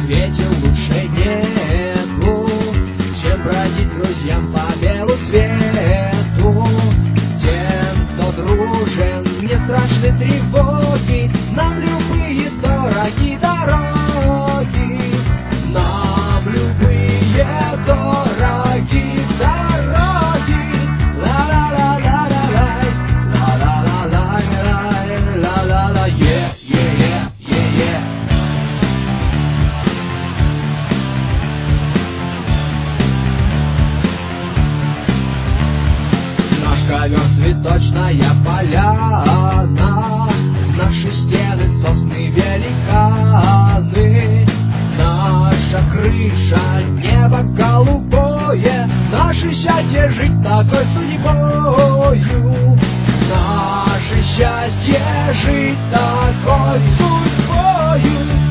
свете лучше нету, чем бродить друзьям по белу свету. Тем, кто дружен, не страшны тревоги, нам любые дороги дороги, нам любые дороги дороги. Ла-ла-ла-ла-ла-лай, ла-ла-ла-ла-лай, ла-ла-ла, е-е-е-е-е. Наш ковер цветочная поляна, наши стены сосны великаны, наша крыша небо голубое, наше счастье жить такой судьбою, наше счастье жить такой судьбою.